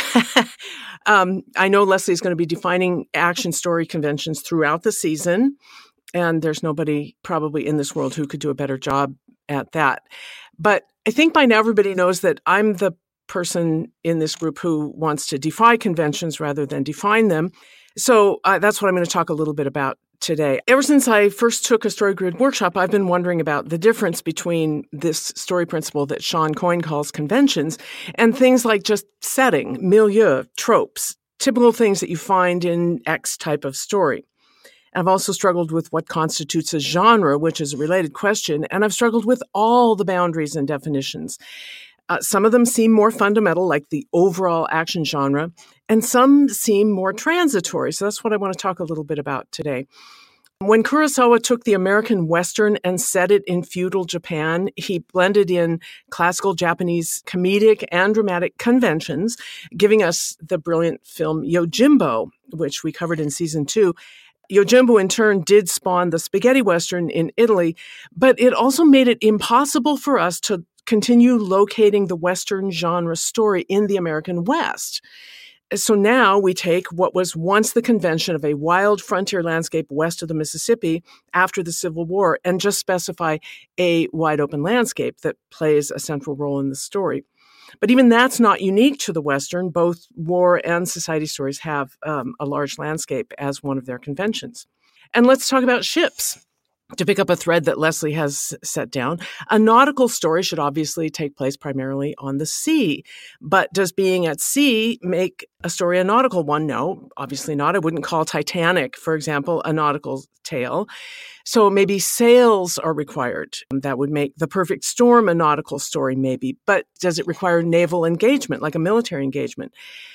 um, I know Leslie is going to be defining action story conventions throughout the season. And there's nobody probably in this world who could do a better job at that. But I think by now everybody knows that I'm the person in this group who wants to defy conventions rather than define them. So uh, that's what I'm going to talk a little bit about today. Ever since I first took a story grid workshop, I've been wondering about the difference between this story principle that Sean Coyne calls conventions and things like just setting, milieu, tropes, typical things that you find in X type of story. I've also struggled with what constitutes a genre, which is a related question, and I've struggled with all the boundaries and definitions. Uh, some of them seem more fundamental, like the overall action genre, and some seem more transitory. So that's what I want to talk a little bit about today. When Kurosawa took the American Western and set it in feudal Japan, he blended in classical Japanese comedic and dramatic conventions, giving us the brilliant film Yojimbo, which we covered in season two. Yojimbo, in turn, did spawn the spaghetti Western in Italy, but it also made it impossible for us to continue locating the Western genre story in the American West. So now we take what was once the convention of a wild frontier landscape west of the Mississippi after the Civil War and just specify a wide open landscape that plays a central role in the story. But even that's not unique to the Western. Both war and society stories have um, a large landscape as one of their conventions. And let's talk about ships. To pick up a thread that Leslie has set down, a nautical story should obviously take place primarily on the sea. But does being at sea make a story a nautical one? No, obviously not. I wouldn't call Titanic, for example, a nautical tale. So maybe sails are required. That would make The Perfect Storm a nautical story, maybe. But does it require naval engagement, like a military engagement?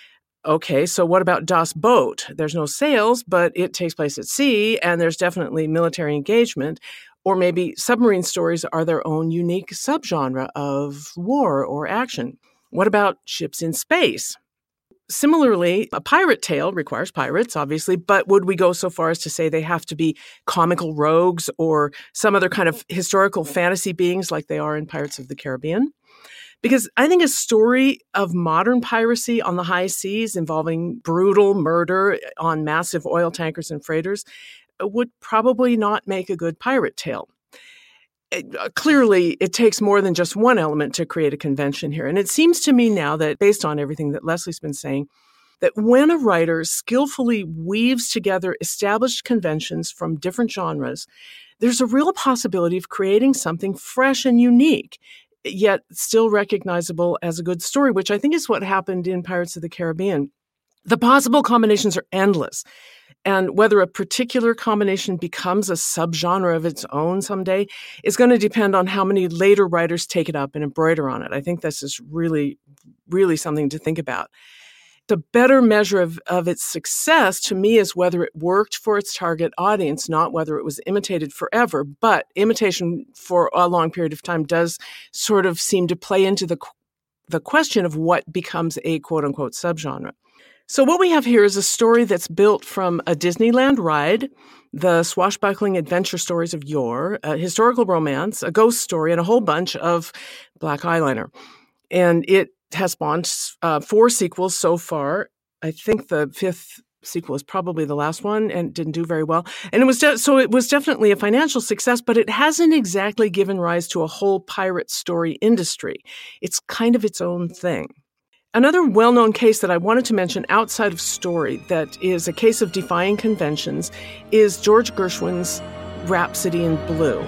Okay, so what about Das Boot? There's no sails, but it takes place at sea, and there's definitely military engagement. Or maybe submarine stories are their own unique subgenre of war or action. What about ships in space? Similarly, a pirate tale requires pirates, obviously, but would we go so far as to say they have to be comical rogues or some other kind of historical fantasy beings like they are in Pirates of the Caribbean? Because I think a story of modern piracy on the high seas involving brutal murder on massive oil tankers and freighters would probably not make a good pirate tale. It, uh, clearly, it takes more than just one element to create a convention here. And it seems to me now that, based on everything that Leslie's been saying, that when a writer skillfully weaves together established conventions from different genres, there's a real possibility of creating something fresh and unique, yet still recognizable as a good story, which I think is what happened in Pirates of the Caribbean. The possible combinations are endless. And whether a particular combination becomes a subgenre of its own someday is going to depend on how many later writers take it up and embroider on it. I think this is really, really something to think about. The better measure of, of its success, to me, is whether it worked for its target audience, not whether it was imitated forever. But imitation for a long period of time does sort of seem to play into the, the question of what becomes a quote-unquote subgenre. So what we have here is a story that's built from a Disneyland ride, the swashbuckling adventure stories of yore, a historical romance, a ghost story, and a whole bunch of black eyeliner. And it has spawned uh, four sequels so far. I think the fifth sequel is probably the last one and didn't do very well. And it was de- so it was definitely a financial success, but it hasn't exactly given rise to a whole pirate story industry. It's kind of its own thing. Another well-known case that I wanted to mention outside of story that is a case of defying conventions is George Gershwin's Rhapsody in Blue.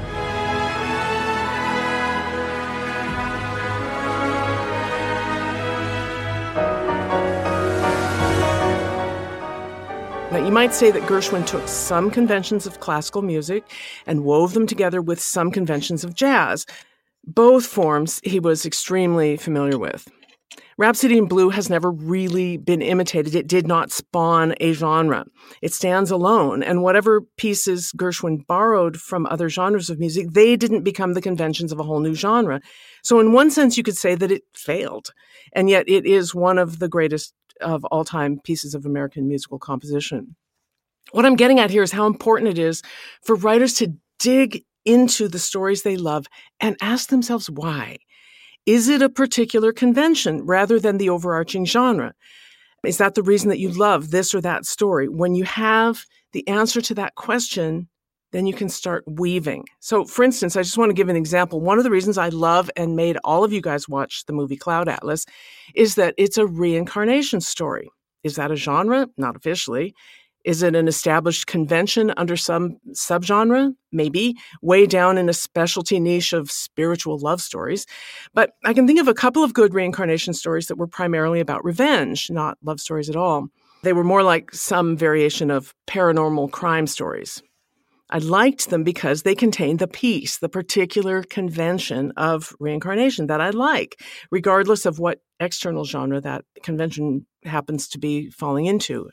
Now, you might say that Gershwin took some conventions of classical music and wove them together with some conventions of jazz. Both forms he was extremely familiar with. Rhapsody in Blue has never really been imitated. It did not spawn a genre. It stands alone, and whatever pieces Gershwin borrowed from other genres of music, they didn't become the conventions of a whole new genre. So in one sense, you could say that it failed, and yet it is one of the greatest of all-time pieces of American musical composition. What I'm getting at here is how important it is for writers to dig into the stories they love and ask themselves why. Is it a particular convention rather than the overarching genre? Is that the reason that you love this or that story? When you have the answer to that question, then you can start weaving. So, for instance, I just want to give an example. One of the reasons I love and made all of you guys watch the movie Cloud Atlas is that it's a reincarnation story. Is that a genre? Not officially. Is it an established convention under some subgenre? Maybe. Way down in a specialty niche of spiritual love stories. But I can think of a couple of good reincarnation stories that were primarily about revenge, not love stories at all. They were more like some variation of paranormal crime stories. I liked them because they contained the piece, the particular convention of reincarnation that I like, regardless of what external genre that convention happens to be falling into.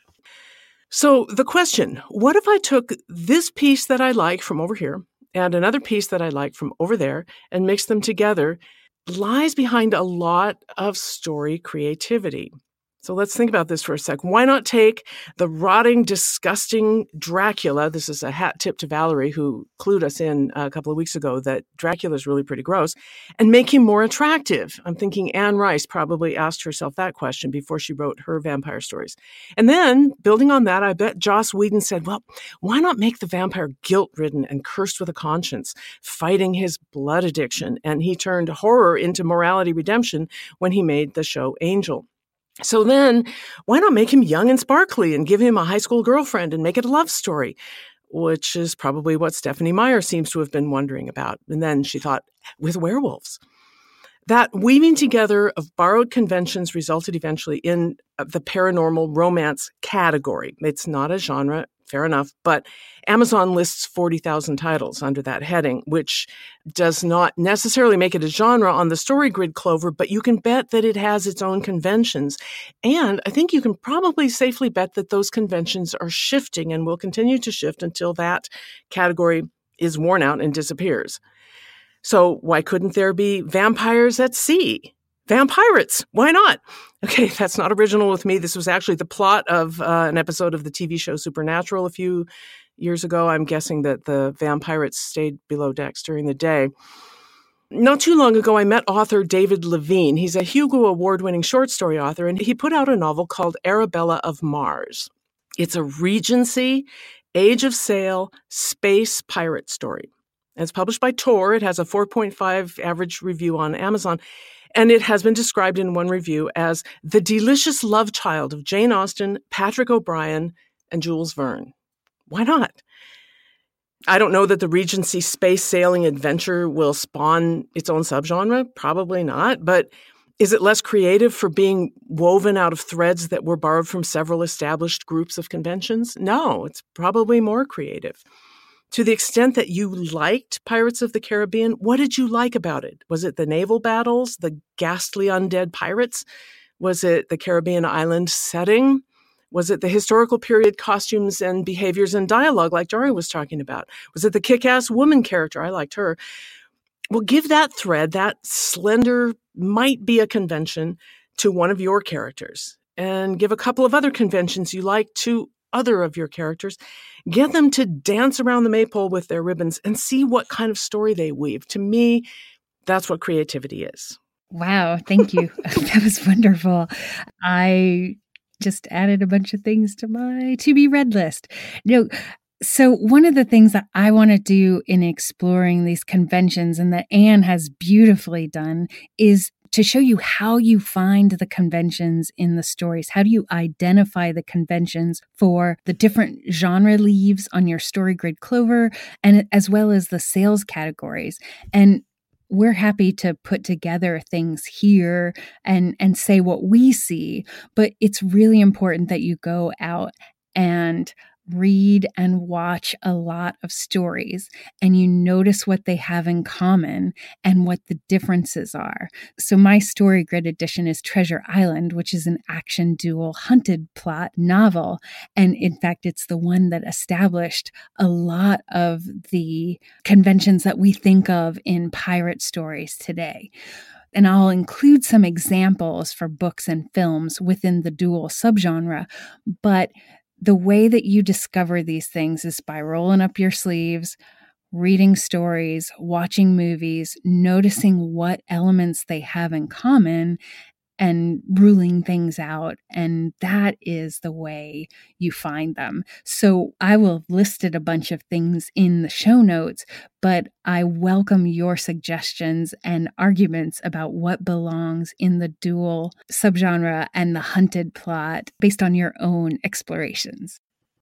So the question, what if I took this piece that I like from over here and another piece that I like from over there and mixed them together, lies behind a lot of story creativity. So let's think about this for a sec. Why not take the rotting, disgusting Dracula? This is a hat tip to Valerie, who clued us in a couple of weeks ago that Dracula is really pretty gross, and make him more attractive. I'm thinking Anne Rice probably asked herself that question before she wrote her vampire stories. And then, building on that, I bet Joss Whedon said, well, why not make the vampire guilt-ridden and cursed with a conscience, fighting his blood addiction? And he turned horror into morality redemption when he made the show Angel. So then, why not make him young and sparkly and give him a high school girlfriend and make it a love story? Which is probably what Stephenie Meyer seems to have been wondering about. And then she thought, with werewolves. That weaving together of borrowed conventions resulted eventually in the paranormal romance category. It's not a genre, fair enough, but Amazon lists forty thousand titles under that heading, which does not necessarily make it a genre on the story grid, Clover, but you can bet that it has its own conventions. And I think you can probably safely bet that those conventions are shifting and will continue to shift until that category is worn out and disappears. So why couldn't there be vampires at sea? Vampirates, why not? Okay, that's not original with me. This was actually the plot of uh, an episode of the T V show Supernatural a few years ago. I'm guessing that the vampirates stayed below decks during the day. Not too long ago, I met author David Levine. He's a Hugo Award-winning short story author, and he put out a novel called Arabella of Mars. It's a Regency, Age of Sail, space pirate story. It's published by Tor. It has a four point five average review on Amazon. And it has been described in one review as the delicious love child of Jane Austen, Patrick O'Brian, and Jules Verne. Why not? I don't know that the Regency space sailing adventure will spawn its own subgenre. Probably not. But is it less creative for being woven out of threads that were borrowed from several established groups of conventions? No, it's probably more creative. To the extent that you liked Pirates of the Caribbean, what did you like about it? Was it the naval battles, the ghastly undead pirates? Was it the Caribbean island setting? Was it the historical period costumes and behaviors and dialogue like Dory was talking about? Was it the kick-ass woman character? I liked her. Well, give that thread, that slender, might be a convention, to one of your characters. And give a couple of other conventions you like to other of your characters. Get them to dance around the maypole with their ribbons and see what kind of story they weave. To me, that's what creativity is. Wow, thank you. That was wonderful. I just added a bunch of things to my to be read list. You know, so one of the things that I want to do in exploring these conventions, and that Anne has beautifully done, is to show you how you find the conventions in the stories. How do you identify the conventions for the different genre leaves on your story grid, Clover, and as well as the sales categories? And we're happy to put together things here and, and say what we see, but it's really important that you go out and read and watch a lot of stories and you notice what they have in common and what the differences are. So my story grid edition is Treasure Island, which is an action dual hunted plot novel. And in fact, it's the one that established a lot of the conventions that we think of in pirate stories today. And I'll include some examples for books and films within the dual subgenre, but the way that you discover these things is by rolling up your sleeves, reading stories, watching movies, noticing what elements they have in common, and ruling things out. And that is the way you find them. So I will have listed a bunch of things in the show notes, but I welcome your suggestions and arguments about what belongs in the dual subgenre and the hunted plot based on your own explorations.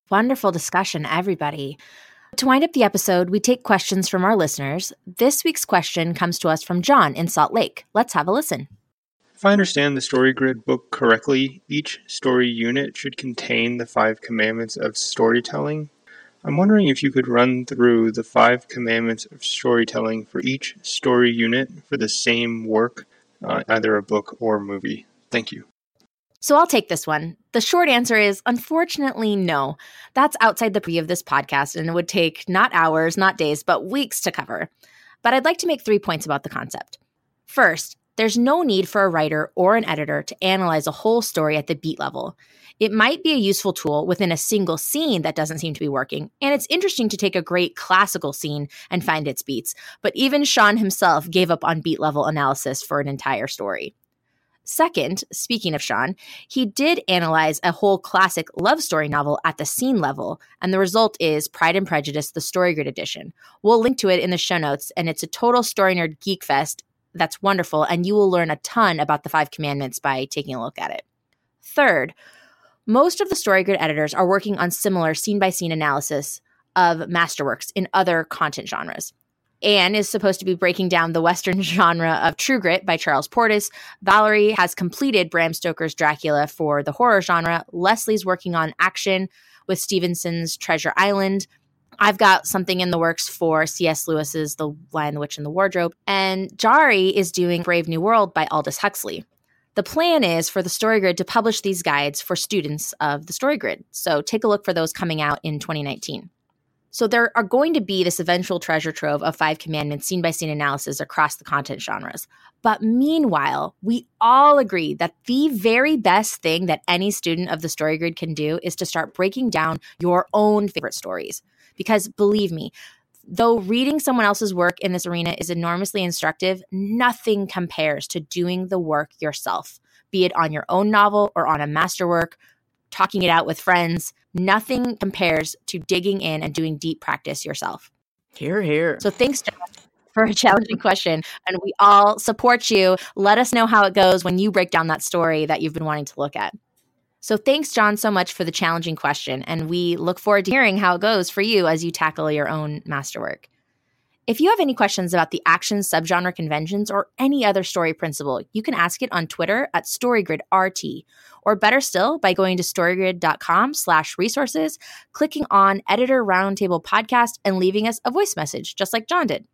Wonderful discussion, everybody. To wind up the episode, we take questions from our listeners. This week's question comes to us from John in Salt Lake. Let's have a listen. If I understand the StoryGrid book correctly, each story unit should contain the five commandments of storytelling. I'm wondering if you could run through the five commandments of storytelling for each story unit for the same work, uh, either a book or movie. Thank you. So I'll take this one. The short answer is, unfortunately, no. That's outside the purview of this podcast, and it would take not hours, not days, but weeks to cover. But I'd like to make three points about the concept. First, there's no need for a writer or an editor to analyze a whole story at the beat level. It might be a useful tool within a single scene that doesn't seem to be working, and it's interesting to take a great classical scene and find its beats, but even Sean himself gave up on beat-level analysis for an entire story. Second, speaking of Sean, he did analyze a whole classic love story novel at the scene level, and the result is Pride and Prejudice, the StoryGrid edition. We'll link to it in the show notes, and it's a total story nerd geek fest that's wonderful, and you will learn a ton about the Five Commandments by taking a look at it. Third, most of the StoryGrid editors are working on similar scene-by-scene analysis of masterworks in other content genres. Anne is supposed to be breaking down the Western genre of True Grit by Charles Portis. Valerie has completed Bram Stoker's Dracula for the horror genre. Leslie's working on action with Stevenson's Treasure Island. I've got something in the works for C S Lewis's The Lion, the Witch, and the Wardrobe. And Jari is doing Brave New World by Aldous Huxley. The plan is for the StoryGrid to publish these guides for students of the StoryGrid. So take a look for those coming out in twenty nineteen. So there are going to be this eventual treasure trove of Five Commandments scene-by-scene analysis across the content genres. But meanwhile, we all agree that the very best thing that any student of the StoryGrid can do is to start breaking down your own favorite stories. Because believe me, though reading someone else's work in this arena is enormously instructive, nothing compares to doing the work yourself, be it on your own novel or on a masterwork, talking it out with friends. Nothing compares to digging in and doing deep practice yourself. Hear, hear. So thanks, John, for a challenging question. And we all support you. Let us know how it goes when you break down that story that you've been wanting to look at. So thanks, John, so much for the challenging question. And we look forward to hearing how it goes for you as you tackle your own masterwork. If you have any questions about the action subgenre conventions or any other story principle, you can ask it on Twitter at StoryGridRT, or better still, by going to storygrid.com slash resources, clicking on Editor Roundtable Podcast, and leaving us a voice message, just like John did.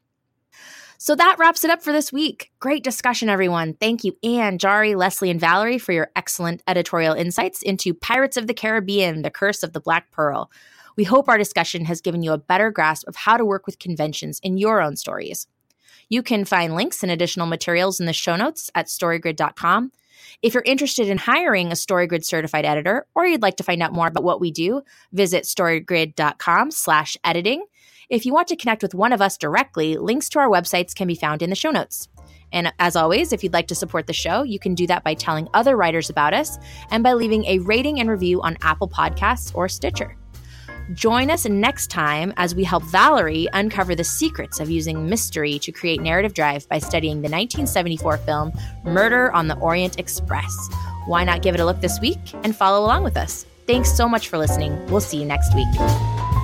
So that wraps it up for this week. Great discussion, everyone. Thank you, Anne, Jari, Leslie, and Valerie for your excellent editorial insights into Pirates of the Caribbean, The Curse of the Black Pearl. We hope our discussion has given you a better grasp of how to work with conventions in your own stories. You can find links and additional materials in the show notes at storygrid dot com. If you're interested in hiring a StoryGrid certified editor, or you'd like to find out more about what we do, visit storygrid.com slash editing. If you want to connect with one of us directly, links to our websites can be found in the show notes. And as always, if you'd like to support the show, you can do that by telling other writers about us and by leaving a rating and review on Apple Podcasts or Stitcher. Join us next time as we help Valerie uncover the secrets of using mystery to create narrative drive by studying the nineteen seventy-four film Murder on the Orient Express. Why not give it a look this week and follow along with us? Thanks so much for listening. We'll see you next week.